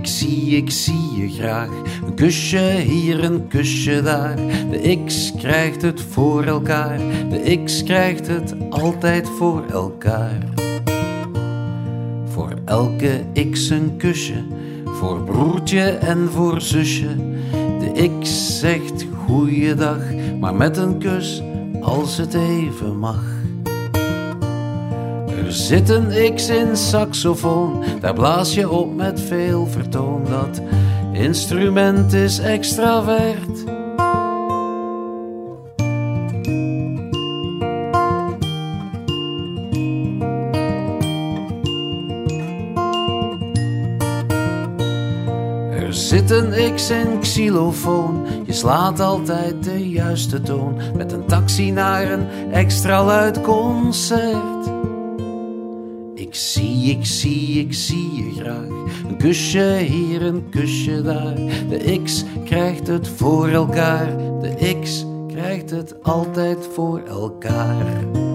ik zie je graag. Een kusje hier, een kusje daar. De X krijgt het voor elkaar. De X krijgt het altijd voor elkaar. Voor elke X een kusje. Voor broertje en voor zusje. De X zegt goeiedag, maar met een kus als het even mag. Er zit een X in saxofoon, daar blaas je op met veel vertoon. Dat instrument is extravert. Er zit een X in xylofoon, je slaat altijd de juiste toon. Met een taxi naar een extra luid concert. Ik zie je graag. Een kusje hier, een kusje daar. De X krijgt het voor elkaar. De X krijgt het altijd voor elkaar.